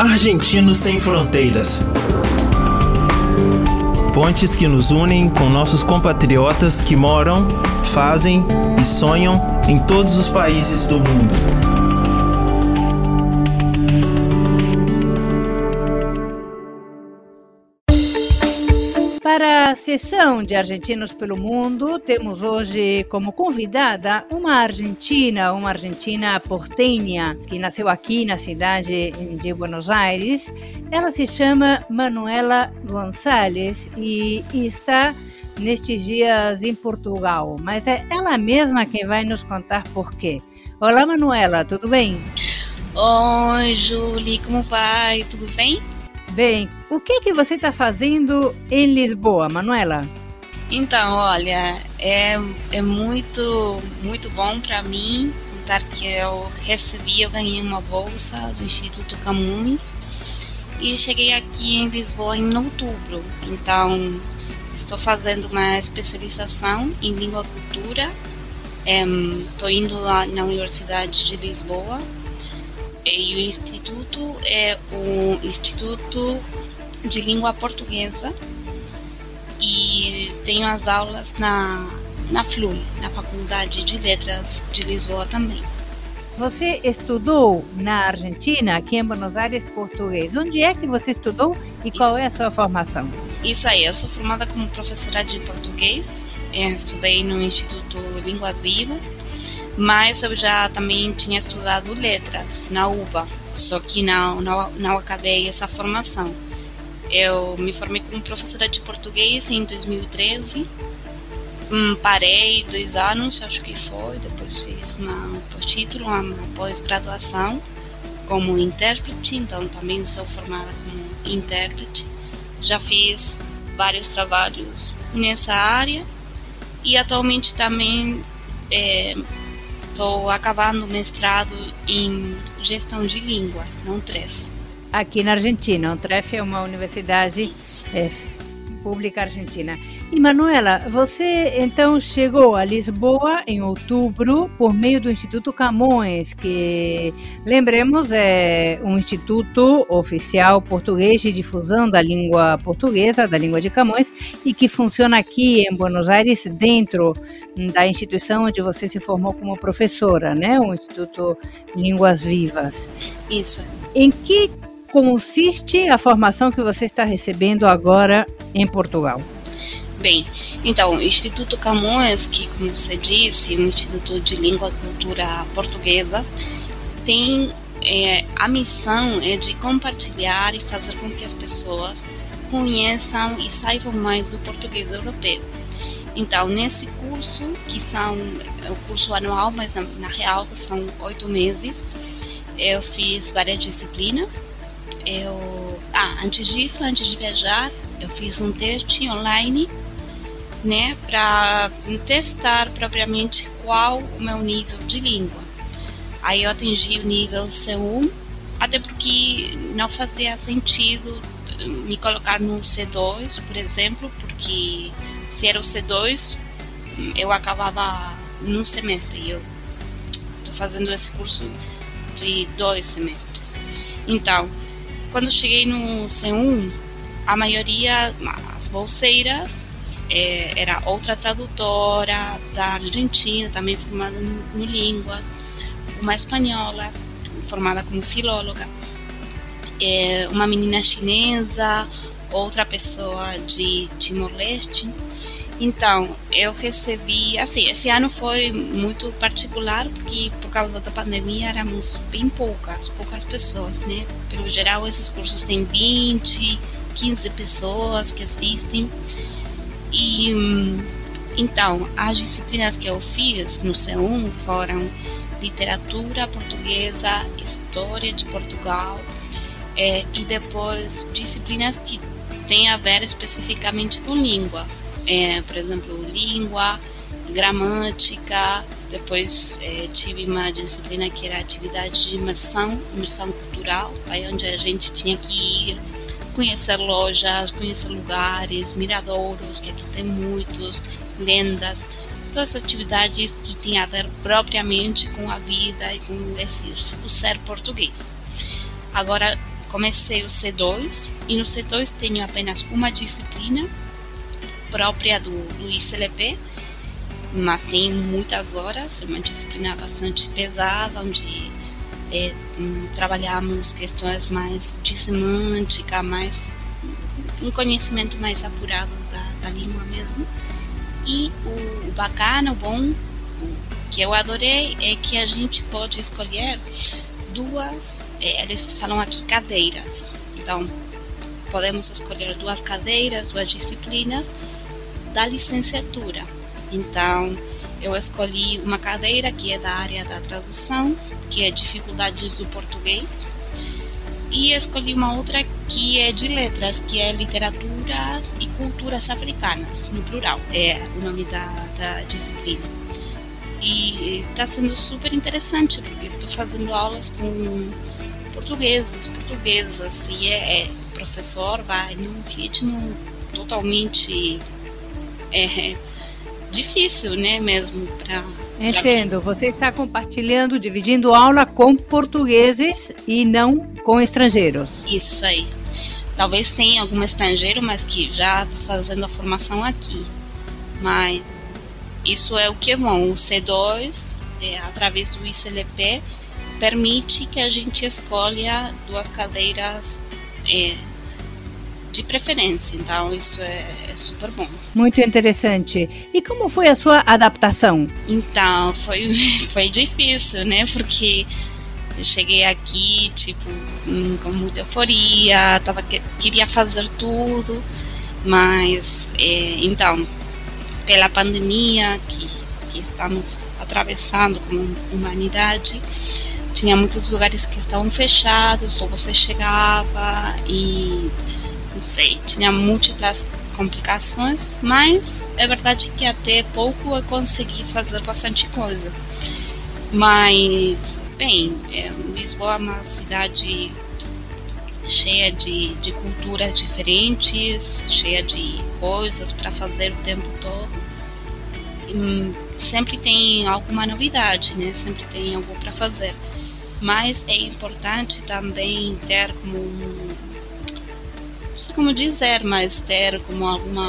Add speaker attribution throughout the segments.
Speaker 1: Argentinos Sem Fronteiras. Pontes que nos unem com nossos compatriotas que moram, fazem e sonham em todos os países do mundo.
Speaker 2: Para a sessão de Argentinos pelo Mundo, temos hoje como convidada uma argentina porteña, que nasceu aqui na cidade de Buenos Aires. Ela se chama Manuela Gonçalves e está nestes dias em Portugal, mas é ela mesma quem vai nos contar por quê. Olá, Manuela, tudo bem?
Speaker 3: Oi, Julie, como vai? Tudo bem?
Speaker 2: Bem, o que você está fazendo em Lisboa, Manuela?
Speaker 3: Então, olha, é muito bom para mim contar que eu ganhei uma bolsa do Instituto Camões e cheguei aqui em Lisboa em outubro. Então, estou fazendo uma especialização em língua e cultura. Estou indo lá na Universidade de Lisboa. E o instituto é o Instituto de Língua Portuguesa e tenho as aulas na FLUL, na Faculdade de Letras de Lisboa também.
Speaker 2: Você estudou na Argentina, aqui em Buenos Aires, português. Onde é que você estudou e qual é a sua formação?
Speaker 3: Isso aí, eu sou formada como professora de português, estudei no Instituto Línguas Vivas, mas eu já também tinha estudado letras na UBA, só que não acabei essa formação. Eu me formei como professora de português em 2013, parei 2 anos, acho que foi, depois fiz um pós-título, uma pós-graduação como intérprete, então também sou formada como intérprete. Já fiz vários trabalhos nessa área e atualmente também estou acabando o mestrado em gestão de línguas, na UNTREF.
Speaker 2: Aqui na Argentina, a UNTREF é uma universidade pública argentina. E Manuela, você então chegou a Lisboa em outubro por meio do Instituto Camões, que, lembremos, é um instituto oficial português de difusão da língua portuguesa, da língua de Camões, e que funciona aqui em Buenos Aires dentro da instituição onde você se formou como professora, né? O Instituto Línguas Vivas.
Speaker 3: Isso.
Speaker 2: Em que consiste a formação que você está recebendo agora em Portugal?
Speaker 3: Bem, então, o Instituto Camões, que, como você disse, é um Instituto de Língua e Cultura Portuguesas, tem a missão de compartilhar e fazer com que as pessoas conheçam e saibam mais do português europeu. Então, nesse curso, que é o curso anual, mas na real são 8 meses, eu fiz várias disciplinas. Antes de viajar, eu fiz um teste online, né, para testar propriamente qual o meu nível de língua. Aí eu atingi o nível C1, até porque não fazia sentido me colocar no C2, por exemplo, porque se era o C2, eu acabava no semestre, e eu estou fazendo esse curso de 2 semestres. Então, quando cheguei no C1, a maioria, as bolseiras, era outra tradutora da Argentina, também formada no Línguas, uma espanhola, formada como filóloga, uma menina chinesa, outra pessoa de Timor-Leste. Então, eu recebi, assim, esse ano foi muito particular, porque por causa da pandemia éramos bem poucas pessoas, né? Pelo geral, esses cursos têm 20, 15 pessoas que assistem. E então, as disciplinas que eu fiz no C1 foram literatura portuguesa, história de Portugal, e depois disciplinas que têm a ver especificamente com língua. Por exemplo, língua, gramática. Depois tive uma disciplina que era atividade de imersão cultural, aí onde a gente tinha que ir conhecer lojas, conhecer lugares, miradouros, que aqui tem muitos, lendas, todas as atividades que têm a ver propriamente com a vida e com o ser português. Agora, comecei o C2 e no C2 tenho apenas uma disciplina própria do ICLP, mas tem muitas horas, é uma disciplina bastante pesada, onde trabalhamos questões mais de semântica, mais um conhecimento mais apurado da língua mesmo. E o bacana, o bom, que eu adorei, é que a gente pode escolher duas, eles falam aqui cadeiras, então podemos escolher duas cadeiras, duas disciplinas da licenciatura. Então eu escolhi uma cadeira que é da área da tradução, que é dificuldades do português, e escolhi uma outra que é de letras, que é literaturas e culturas africanas, no plural, é o nome da disciplina. E está sendo super interessante, porque estou fazendo aulas com portuguesas, e o professor vai num ritmo totalmente difícil, né, mesmo para...
Speaker 2: Entendo, você está compartilhando, dividindo aula com portugueses e não com estrangeiros.
Speaker 3: Isso aí. Talvez tenha algum estrangeiro, mas que já está fazendo a formação aqui. Mas isso é o que é bom. O C2, através do ICLP, permite que a gente escolha duas cadeiras de preferência. Então, isso é super bom.
Speaker 2: Muito interessante. E como foi a sua adaptação?
Speaker 3: Então, foi difícil, né? Porque eu cheguei aqui, com muita euforia, queria fazer tudo, mas, então, pela pandemia que estamos atravessando como humanidade, tinha muitos lugares que estavam fechados, ou você chegava e, não sei, tinha múltiplas complicações, mas é verdade que até pouco eu consegui fazer bastante coisa. Mas, bem, Lisboa é uma cidade cheia de culturas diferentes, cheia de coisas para fazer o tempo todo. E sempre tem alguma novidade, né? Sempre tem algo para fazer. Mas é importante também ter como, não sei como dizer, mas ter como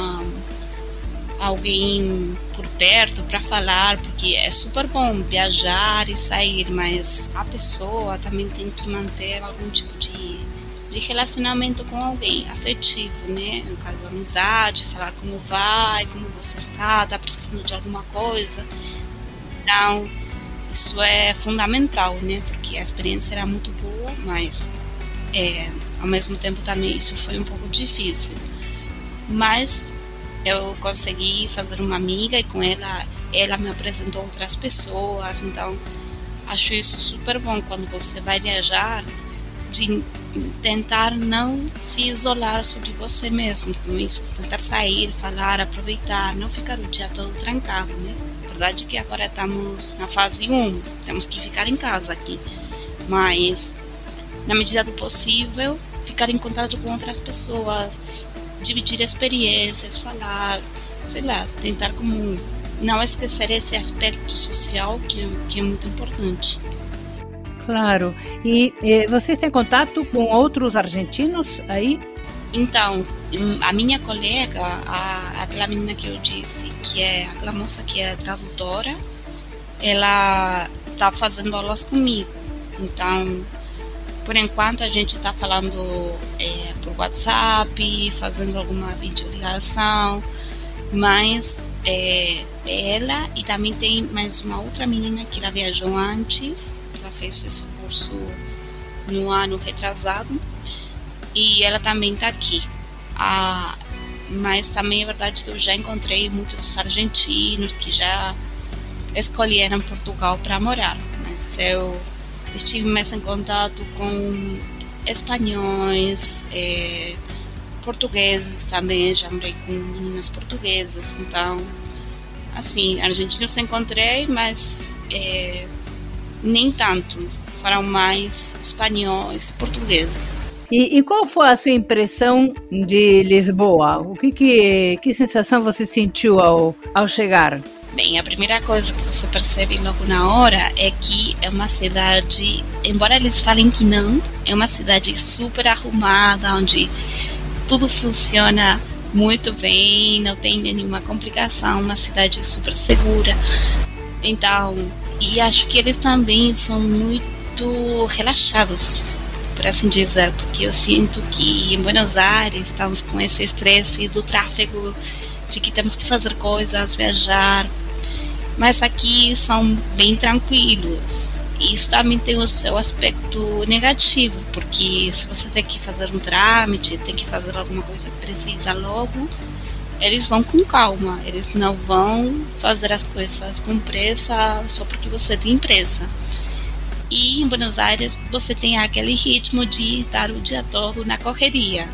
Speaker 3: alguém por perto para falar, porque é super bom viajar e sair, mas a pessoa também tem que manter algum tipo de relacionamento com alguém afetivo, né? No caso, amizade, falar como vai, como você está precisando de alguma coisa. Então, isso é fundamental, né? Porque a experiência era muito boa, mas ao mesmo tempo também isso foi um pouco difícil. Mas eu consegui fazer uma amiga e com ela me apresentou outras pessoas. Então, acho isso super bom quando você vai viajar, de tentar não se isolar sobre você mesmo com isso, tentar sair, falar, aproveitar, não ficar o dia todo trancado, né? A verdade é que agora estamos na fase 1, temos que ficar em casa aqui, mas na medida do possível, ficar em contato com outras pessoas, dividir experiências, falar, sei lá, tentar como não esquecer esse aspecto social que é muito importante.
Speaker 2: Claro. E vocês têm contato com outros argentinos aí?
Speaker 3: Então, a minha colega, aquela menina que eu disse, que é aquela moça que é tradutora, ela está fazendo aulas comigo. Então, por enquanto a gente está falando por WhatsApp, fazendo alguma videoligação, mas ela, e também tem mais uma outra menina que ela viajou antes, ela fez esse curso no ano retrasado, e ela também está aqui. Mas também é verdade que eu já encontrei muitos argentinos que já escolheram Portugal para morar, mas eu estive mais em contato com espanhóis, portugueses também, já morei com meninas portuguesas. Então, assim, argentinos encontrei, mas nem tanto, foram mais espanhóis e portugueses.
Speaker 2: E qual foi a sua impressão de Lisboa? Que sensação você sentiu ao chegar?
Speaker 3: Bem, a primeira coisa que você percebe logo na hora é que é uma cidade, embora eles falem que não, é uma cidade super arrumada, onde tudo funciona muito bem, não tem nenhuma complicação, uma cidade super segura. Então, e acho que eles também são muito relaxados, por assim dizer, porque eu sinto que em Buenos Aires estamos com esse estresse do tráfego, de que temos que fazer coisas, viajar, mas aqui são bem tranquilos. E isso também tem o seu aspecto negativo, porque se você tem que fazer um trâmite, tem que fazer alguma coisa que precisa logo, eles vão com calma, eles não vão fazer as coisas com pressa só porque você tem pressa. E em Buenos Aires você tem aquele ritmo de estar o dia todo na correria,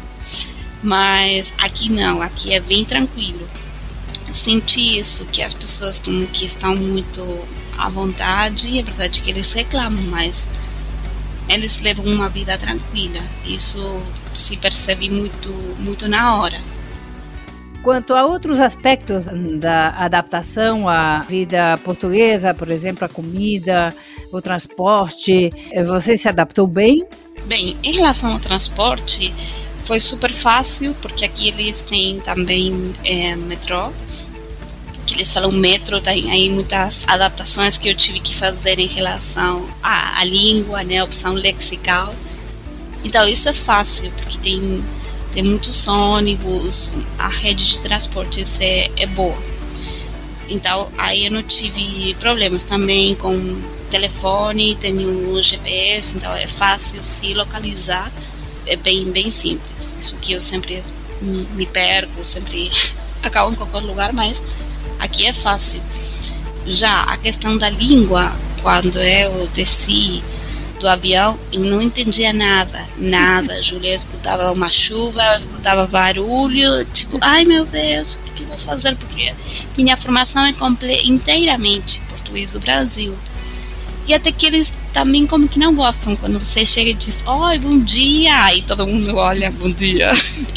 Speaker 3: mas aqui não, aqui é bem tranquilo. Senti isso, que as pessoas como que estão muito à vontade, é verdade que eles reclamam, mas eles levam uma vida tranquila. Isso se percebe muito na hora.
Speaker 2: Quanto a outros aspectos da adaptação à vida portuguesa, por exemplo, a comida, o transporte, você se adaptou bem?
Speaker 3: Bem, em relação ao transporte, foi super fácil, porque aqui eles têm também metrô, que eles falam metro, tem aí muitas adaptações que eu tive que fazer em relação à língua, né, a opção lexical. Então isso é fácil, porque tem muitos ônibus, a rede de transportes é boa. Então aí eu não tive problemas também com telefone, tenho um GPS, então é fácil se localizar, é bem simples. Isso que eu sempre me perco, sempre acabo em qualquer lugar, mas aqui é fácil. Já a questão da língua, quando eu desci do avião, eu não entendia nada. Júlia, eu escutava uma chuva, eu escutava barulho, tipo, ai meu Deus, o que eu vou fazer? Porque minha formação é inteiramente português do Brasil. E até que eles também como que não gostam quando você chega e diz, oi, bom dia, e todo mundo olha, bom dia.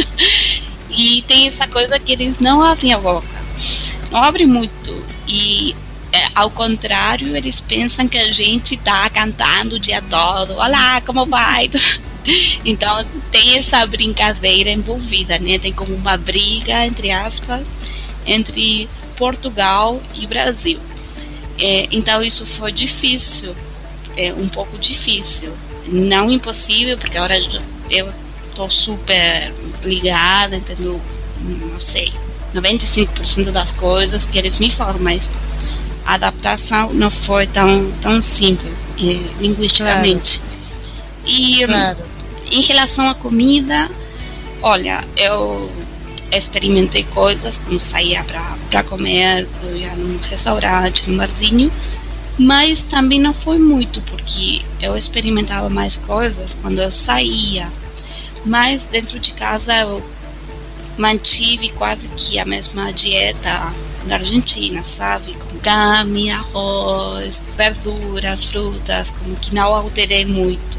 Speaker 3: E tem essa coisa que eles não abrem a boca, não abrem muito, e ao contrário, eles pensam que a gente está cantando o dia todo, olá, como vai? Então tem essa brincadeira envolvida, né? Tem como uma briga, entre aspas, entre Portugal e Brasil. Então isso foi difícil, um pouco difícil, não impossível, porque agora eu estou super ligada, entendeu? Não sei, 95% das coisas que eles me falam, mas a adaptação não foi tão simples linguisticamente. Claro. E claro. Em relação à comida, olha, eu experimentei coisas quando saía para comer, eu ia num restaurante, num barzinho, mas também não foi muito, porque eu experimentava mais coisas quando eu saía, mas dentro de casa eu mantive quase que a mesma dieta da Argentina, sabe? Com carne, arroz, verduras, frutas, como que não alterei muito.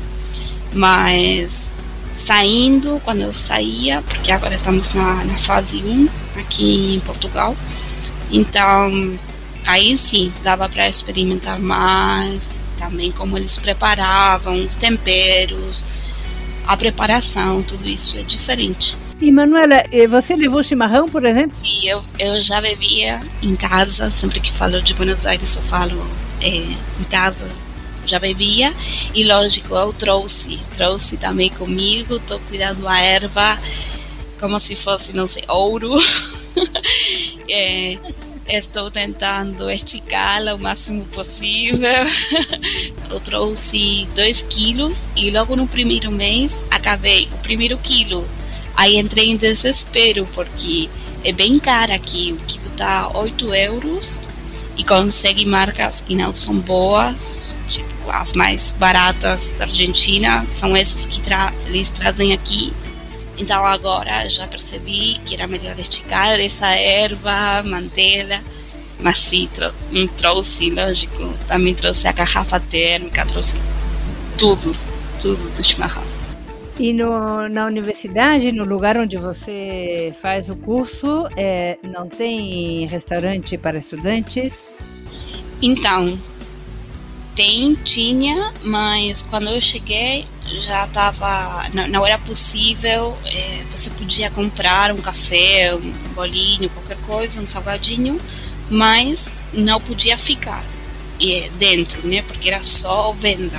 Speaker 3: Mas saindo, quando eu saía, porque agora estamos na fase 1 aqui em Portugal, então aí sim dava para experimentar mais, também como eles preparavam, os temperos, a preparação, tudo isso é diferente.
Speaker 2: E Manuela, você levou chimarrão, por exemplo?
Speaker 3: Sim, eu já bebia em casa, sempre que falo de Buenos Aires eu falo em casa, já bebia, e lógico eu trouxe também comigo, estou cuidando a erva como se fosse, não sei, ouro. Estou tentando esticá-la o máximo possível. Eu trouxe 2 quilos e logo no primeiro mês acabei o primeiro quilo. Aí entrei em desespero, porque é bem caro aqui, o quilo tá 8 euros e consegue marcas que não são boas, tipo as mais baratas da Argentina, são essas que eles trazem aqui. Então agora já percebi que era melhor esticar essa erva, mantê-la, mas sim, trouxe, lógico, também trouxe a garrafa térmica, trouxe tudo do chimarrão.
Speaker 2: E na universidade, no lugar onde você faz o curso, não tem restaurante para estudantes?
Speaker 3: Então, tinha, mas quando eu cheguei já estava, não era possível, você podia comprar um café, um bolinho, qualquer coisa, um salgadinho, mas não podia ficar dentro, né, porque era só venda.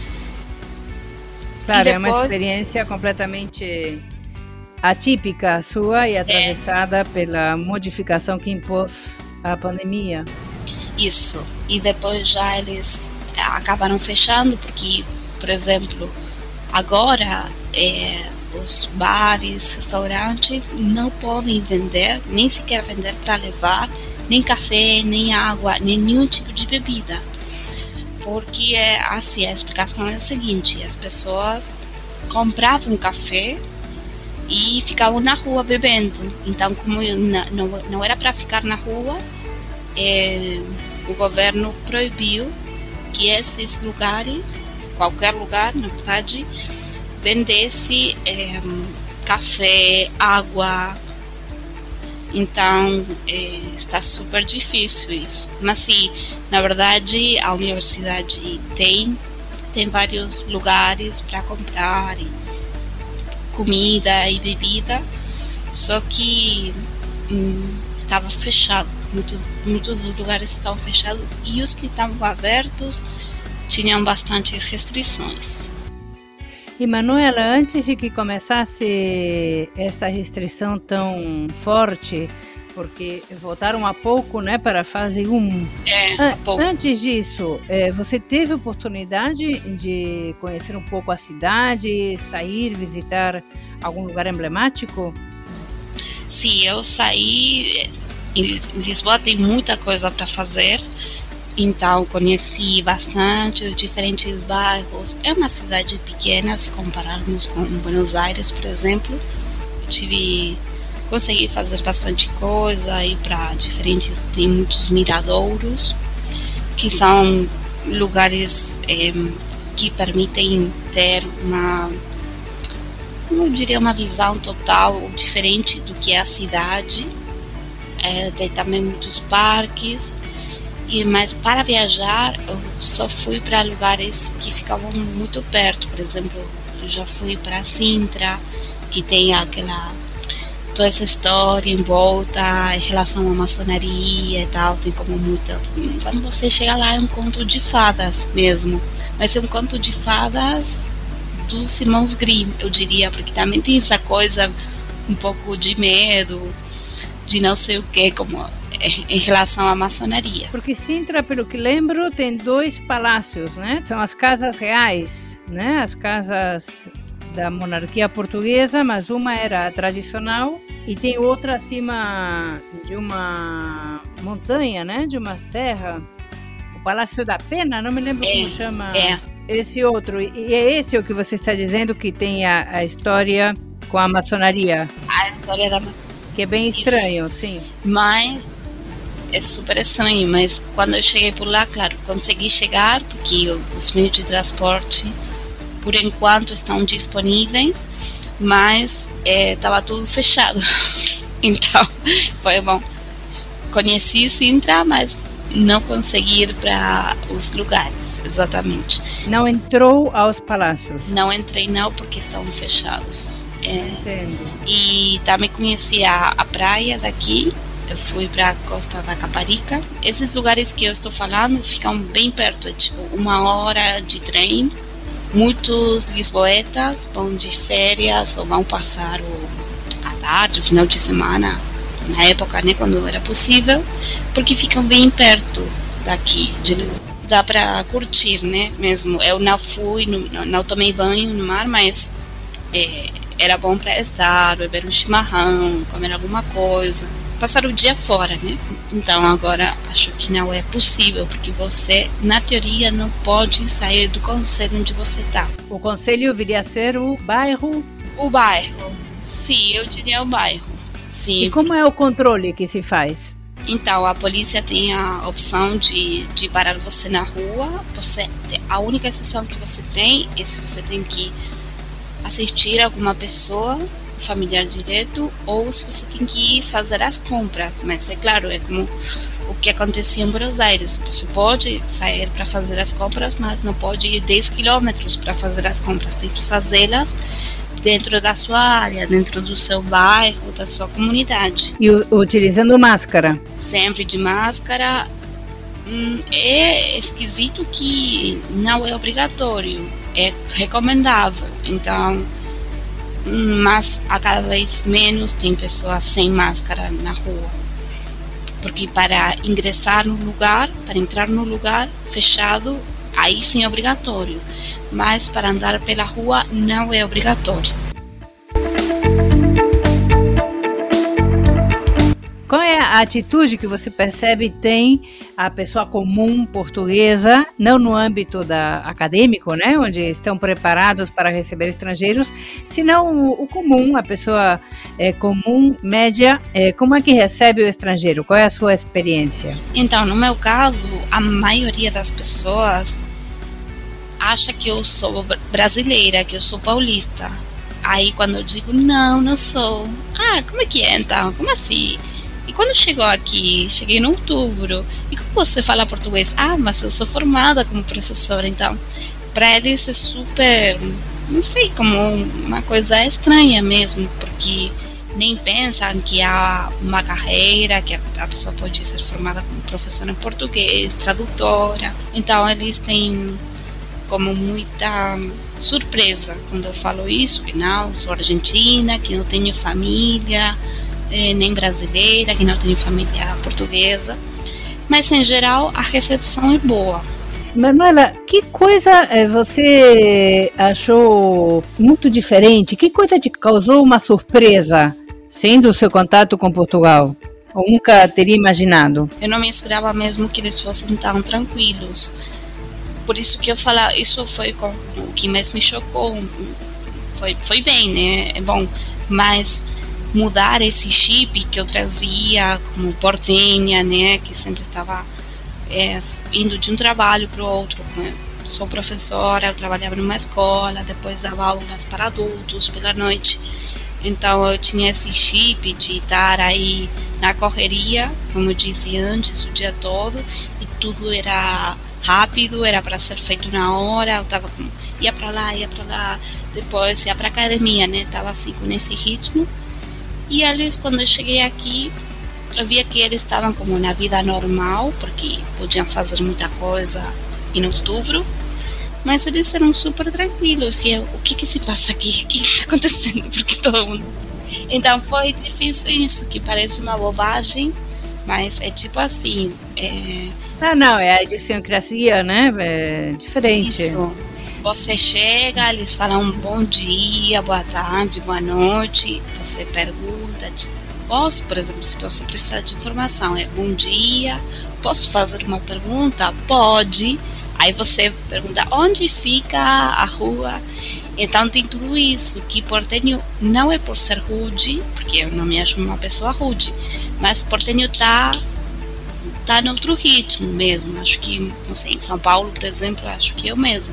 Speaker 2: Claro, depois, é uma experiência completamente atípica sua e atravessada pela modificação que impôs a pandemia.
Speaker 3: Isso, e depois já eles acabaram fechando, porque, por exemplo, agora os bares, restaurantes não podem vender, nem sequer vender para levar, nem café, nem água, nem nenhum tipo de bebida. Porque assim, a explicação é a seguinte: as pessoas compravam café e ficavam na rua bebendo. Então, como não era para ficar na rua, o governo proibiu que esses lugares, qualquer lugar, na verdade, vendesse café, água. Então, está super difícil isso. Mas sim, na verdade, a universidade tem vários lugares para comprar comida e bebida, só que estava fechado. Muitos lugares estavam fechados e os que estavam abertos tinham bastantes restrições.
Speaker 2: E Manuela, antes de que começasse esta restrição tão forte, porque voltaram há pouco, né, para a fase 1.
Speaker 3: Há pouco.
Speaker 2: Antes disso, você teve oportunidade de conhecer um pouco a cidade, sair, visitar algum lugar emblemático?
Speaker 3: Sim, eu saí. Em Lisboa tem muita coisa para fazer. Então, conheci bastante os diferentes bairros. É uma cidade pequena, se compararmos com Buenos Aires, por exemplo. Consegui fazer bastante coisa, ir para diferentes... Tem muitos miradouros, que são lugares que permitem ter eu diria, uma visão total diferente do que é a cidade. Tem também muitos parques. Mas para viajar eu só fui para lugares que ficavam muito perto. Por exemplo, eu já fui para Sintra, que tem toda essa história em volta em relação à maçonaria e tal. Tem como muita... Quando você chega lá é um conto de fadas mesmo, mas é um conto de fadas dos irmãos Grimm, eu diria, porque também tem essa coisa um pouco de medo, de não sei o que, como em relação à maçonaria.
Speaker 2: Porque Sintra, pelo que lembro, tem 2 palácios, né? São as casas reais, né? As casas da monarquia portuguesa, mas uma era a tradicional e tem outra acima de uma montanha, né? De uma serra. O Palácio da Pena, não me lembro como chama. Esse outro. E é esse o que você está dizendo que tem a história com a maçonaria?
Speaker 3: A história da maçonaria.
Speaker 2: Que é bem estranho, sim.
Speaker 3: Mas é super estranho, mas quando eu cheguei por lá, claro, consegui chegar, porque os meios de transporte, por enquanto, estão disponíveis, mas estava tudo fechado. Então, foi bom. Conheci Sintra, mas não consegui ir para os lugares, exatamente.
Speaker 2: Não entrou aos palácios?
Speaker 3: Não entrei não, porque estavam fechados.
Speaker 2: Entendo.
Speaker 3: E também conheci a praia daqui. Eu fui para a Costa da Caparica. Esses lugares que eu estou falando ficam bem perto, tipo 1 hora de trem. Muitos lisboetas vão de férias ou vão passar a tarde, o final de semana, na época, né, quando era possível, porque ficam bem perto daqui de Lisboa. Dá para curtir, né, mesmo. Eu não fui, não tomei banho no mar, mas era bom para estar, beber um chimarrão, comer alguma coisa, passar o dia fora, né? Então agora acho que não é possível, porque você, na teoria, não pode sair do concelho onde você está.
Speaker 2: O concelho viria a ser o bairro?
Speaker 3: O bairro, sim, eu diria o bairro. Sim.
Speaker 2: E como é o controle que se faz?
Speaker 3: Então, a polícia tem a opção de parar você na rua. A única exceção que você tem é se você tem que assistir alguma pessoa, familiar direto, ou se você tem que ir fazer as compras. Mas é claro, é como o que acontecia em Buenos Aires. Você pode sair para fazer as compras, mas não pode ir 10 quilômetros para fazer as compras. Tem que fazê-las dentro da sua área, dentro do seu bairro, da sua comunidade.
Speaker 2: E utilizando máscara?
Speaker 3: Sempre de máscara. É esquisito que não é obrigatório, é recomendável. Então, mas a cada vez menos tem pessoas sem máscara na rua. Porque para ingressar no lugar, para entrar no lugar fechado, aí sim é obrigatório. Mas para andar pela rua não é obrigatório.
Speaker 2: Qual é a atitude que você percebe tem a pessoa comum portuguesa, não no âmbito acadêmico, né, onde estão preparados para receber estrangeiros, senão o comum, a pessoa comum, média, como é que recebe o estrangeiro? Qual é a sua experiência?
Speaker 3: Então, no meu caso, a maioria das pessoas acha que eu sou brasileira, que eu sou paulista. Aí quando eu digo, não sou. Como é que é então? Como assim? E quando chegou aqui, cheguei em outubro, e como você fala português? Mas eu sou formada como professora. Então, para eles é super, não sei, como uma coisa estranha mesmo, porque nem pensam que há uma carreira, que a pessoa pode ser formada como professora em português, tradutora. Então, eles têm como muita surpresa quando eu falo isso, que não, sou argentina, que não tenho família, nem brasileira, que não tenho família portuguesa, mas em geral a recepção é boa.
Speaker 2: Manuela, que coisa você achou muito diferente? Que coisa te causou uma surpresa, sendo o seu contato com Portugal? Eu nunca teria imaginado.
Speaker 3: Eu não me esperava mesmo que eles fossem tão tranquilos. Por isso que eu falo, isso foi o que mais me chocou. Foi bem, né? É bom, mas mudar esse chip que eu trazia como portenha, né, que sempre estava indo de um trabalho para o outro. Sou professora, eu trabalhava numa escola, depois dava aulas para adultos pela noite. Então eu tinha esse chip de estar aí na correria, como eu disse antes, o dia todo, e tudo era rápido, era para ser feito na hora. Eu tava ia para lá, depois ia para academia, né? Tava assim com esse ritmo. E eles, quando eu cheguei aqui, eu via que eles estavam como na vida normal, porque podiam fazer muita coisa em outubro, mas eles eram super tranquilos. E eu, o que se passa aqui? O que está acontecendo? Porque todo mundo... Então foi difícil isso, que parece uma bobagem, mas é tipo assim...
Speaker 2: Não, é a idiosincrasia, né? É diferente.
Speaker 3: Isso. Você chega, eles falam bom dia, boa tarde, boa noite. Você pergunta, tipo, posso, por exemplo, se você precisar de informação, bom dia, posso fazer uma pergunta? Pode. Aí você pergunta onde fica a rua. Então tem tudo isso, que porteño não é por ser rude, porque eu não me acho uma pessoa rude, mas porteño tá no outro ritmo mesmo. Acho que, não sei, em São Paulo, por exemplo, acho que é o mesmo.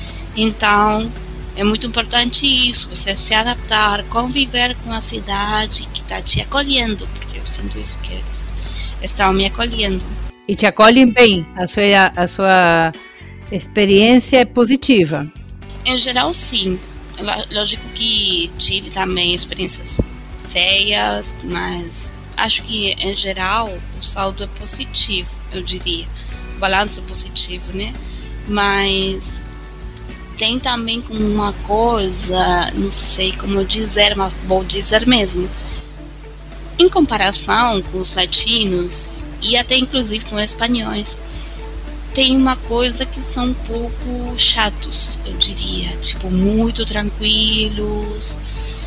Speaker 3: Então, é muito importante isso, você se adaptar, conviver com a cidade que está te acolhendo, porque eu sinto isso, que eles estão me acolhendo.
Speaker 2: E te acolhem bem, a sua experiência é positiva?
Speaker 3: Em geral, sim. Lógico que tive também experiências feias, mas acho que, em geral, o saldo é positivo, eu diria. O balanço é positivo, né? Mas... tem também como uma coisa, não sei como dizer, mas vou dizer mesmo. Em comparação com os latinos, e até inclusive com os espanhóis, tem uma coisa que são um pouco chatos, eu diria. Tipo, muito tranquilos.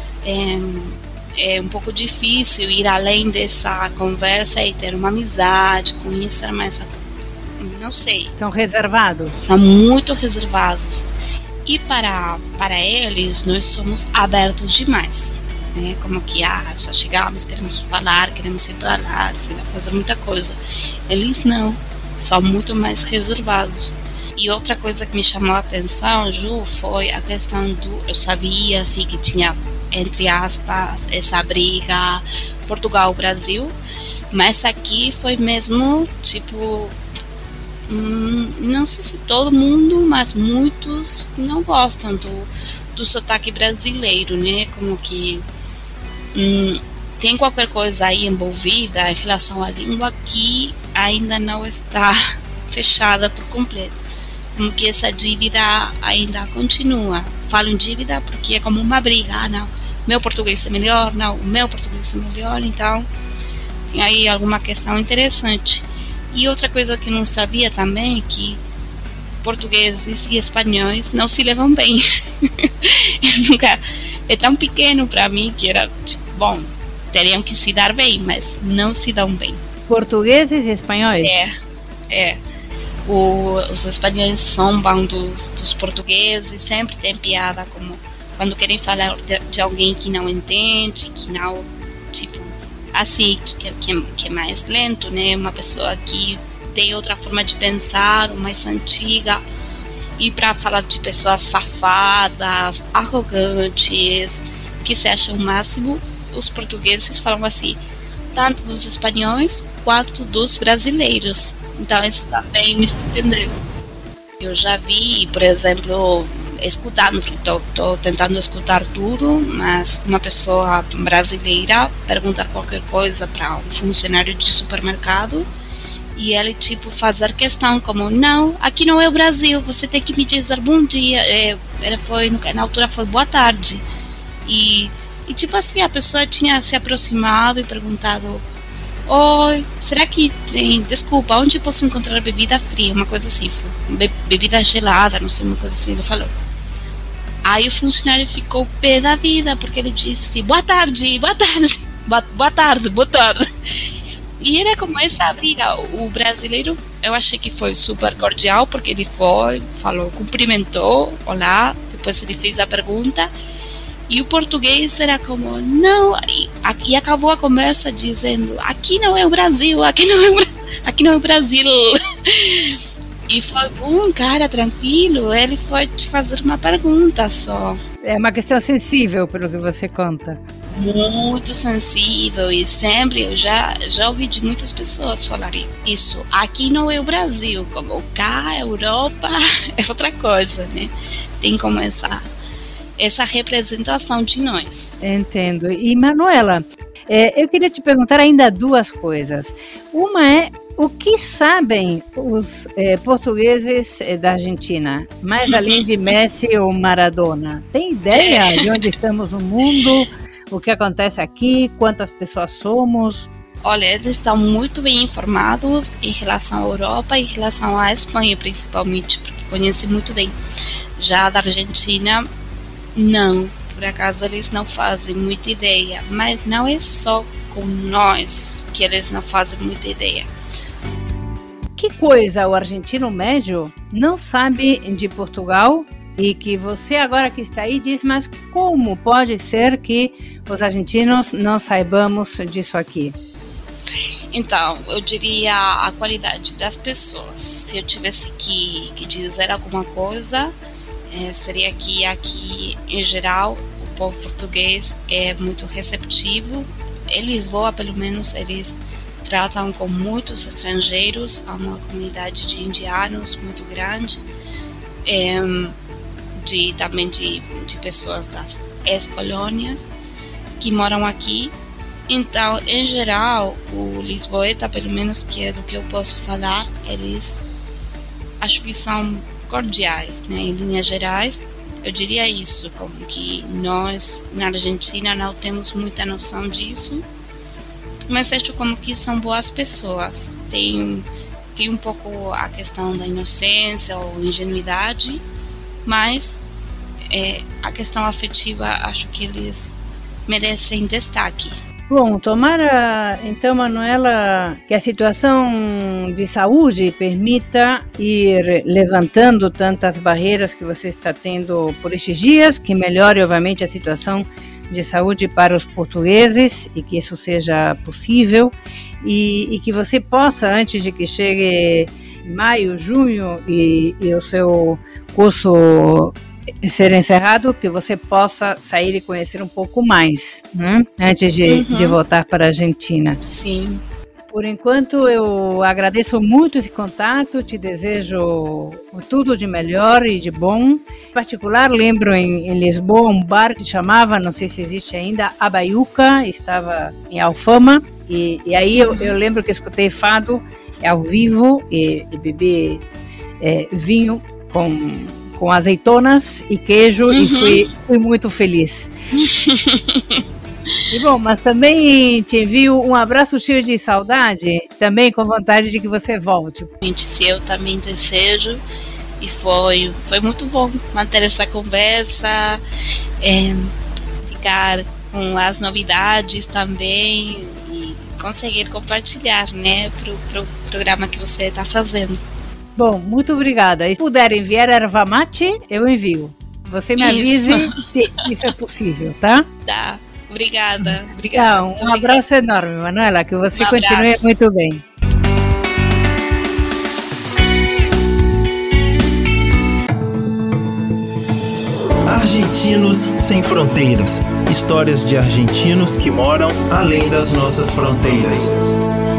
Speaker 3: É um pouco difícil ir além dessa conversa e ter uma amizade, conhecer mais não sei.
Speaker 2: São reservados?
Speaker 3: São muito reservados. E para eles, nós somos abertos demais, né? Como que, já chegamos, queremos falar, queremos ir para lá, fazer muita coisa. Eles não, são muito mais reservados. E outra coisa que me chamou a atenção, Ju, foi a questão eu sabia assim que tinha, entre aspas, essa briga Portugal-Brasil, mas aqui foi mesmo, tipo, não sei se todo mundo, mas muitos não gostam do sotaque brasileiro, né? Como que tem qualquer coisa aí envolvida em relação à língua que ainda não está fechada por completo. Como que essa dívida ainda continua. Falo em dívida porque é como uma briga, não, meu português é melhor, não, o meu português é melhor, então tem aí alguma questão interessante. E outra coisa que eu não sabia também, que portugueses e espanhóis não se levam bem. É tão pequeno para mim que era, tipo, bom, teriam que se dar bem, mas não se dão bem.
Speaker 2: Portugueses e espanhóis?
Speaker 3: Os espanhóis zombam dos portugueses, sempre tem piada, como quando querem falar de alguém que não entende, que não, tipo, assim, que é mais lento, né? Uma pessoa que tem outra forma de pensar, mais antiga. E para falar de pessoas safadas, arrogantes, que se acham o máximo, os portugueses falam assim, tanto dos espanhóis quanto dos brasileiros. Então isso também me surpreendeu. Eu já vi, por exemplo, escutando, estou tentando escutar tudo, mas uma pessoa brasileira perguntar qualquer coisa para um funcionário de supermercado e ele, tipo, fazer questão como, não, aqui não é o Brasil, você tem que me dizer bom dia. Na altura foi boa tarde. E tipo assim, a pessoa tinha se aproximado e perguntado, oi, será que tem, desculpa, onde posso encontrar bebida fria? Uma coisa assim, bebida gelada, não sei, uma coisa assim, ele falou. Aí o funcionário ficou pé da vida, porque ele disse, boa tarde, boa tarde, boa tarde, boa tarde. E era como essa briga. O brasileiro, eu achei que foi super cordial, porque ele foi, falou, cumprimentou, olá, depois ele fez a pergunta. E o português era como, não, e acabou a conversa dizendo, aqui não é o Brasil, aqui não é o Brasil. E foi bom, cara, tranquilo, ele foi te fazer uma pergunta só.
Speaker 2: É uma questão sensível, pelo que você conta.
Speaker 3: Muito sensível, e sempre eu já ouvi de muitas pessoas falarem isso. Aqui não é o Brasil, como cá, Europa, é outra coisa, né? Tem como essa representação de nós.
Speaker 2: Entendo. E Manuela, eu queria te perguntar ainda duas coisas. Uma é, o que sabem os portugueses da Argentina, mais além de Messi ou Maradona? Tem ideia de onde estamos no mundo, o que acontece aqui, quantas pessoas somos?
Speaker 3: Olha, eles estão muito bem informados em relação à Europa e em relação à Espanha, principalmente, porque conhecem muito bem. Já da Argentina, não, por acaso eles não fazem muita ideia, mas não é só com nós que eles não fazem muita ideia.
Speaker 2: Que coisa o argentino médio não sabe de Portugal e que você agora que está aí diz, mas como pode ser que os argentinos não saibamos disso aqui?
Speaker 3: Então, eu diria a qualidade das pessoas. Se eu tivesse que dizer alguma coisa, seria que aqui, em geral, o povo português é muito receptivo. Em Lisboa, pelo menos, eles tratam com muitos estrangeiros. Há uma comunidade de indianos muito grande, também de pessoas das ex-colônias que moram aqui. Então, em geral, o lisboeta, pelo menos que é do que eu posso falar, eles acho que são cordiais, né? Em linhas gerais, eu diria isso, como que nós na Argentina não temos muita noção disso, mas acho como que são boas pessoas. Tem um pouco a questão da inocência ou ingenuidade, mas a questão afetiva acho que eles merecem destaque.
Speaker 2: Bom, tomara então, Manuela, que a situação de saúde permita ir levantando tantas barreiras que você está tendo por estes dias, que melhore, obviamente, a situação de saúde para os portugueses e que isso seja possível e que você possa, antes de que chegue maio, junho e o seu curso ser encerrado, que você possa sair e conhecer um pouco mais, né? Antes de voltar para a Argentina.
Speaker 3: Sim.
Speaker 2: Por enquanto, eu agradeço muito esse contato, te desejo tudo de melhor e de bom. Em particular, lembro em Lisboa um bar que chamava, não sei se existe ainda, A Baiuca, estava em Alfama, e aí eu lembro que escutei fado ao vivo e bebi vinho com azeitonas e queijo e fui muito feliz. E bom, mas também te envio um abraço cheio de saudade, também com vontade de que você volte.
Speaker 3: Se eu também desejo, e foi muito bom manter essa conversa, ficar com as novidades também e conseguir compartilhar, né, pro programa que você está fazendo.
Speaker 2: Bom, muito obrigada. Se puder enviar erva mate, eu envio. Você me avise se isso é possível, tá?
Speaker 3: Tá. Obrigada.
Speaker 2: Então, um abraço enorme, Manuela, que você continue muito bem.
Speaker 1: Argentinos Sem Fronteiras. Histórias de argentinos que moram além das nossas fronteiras.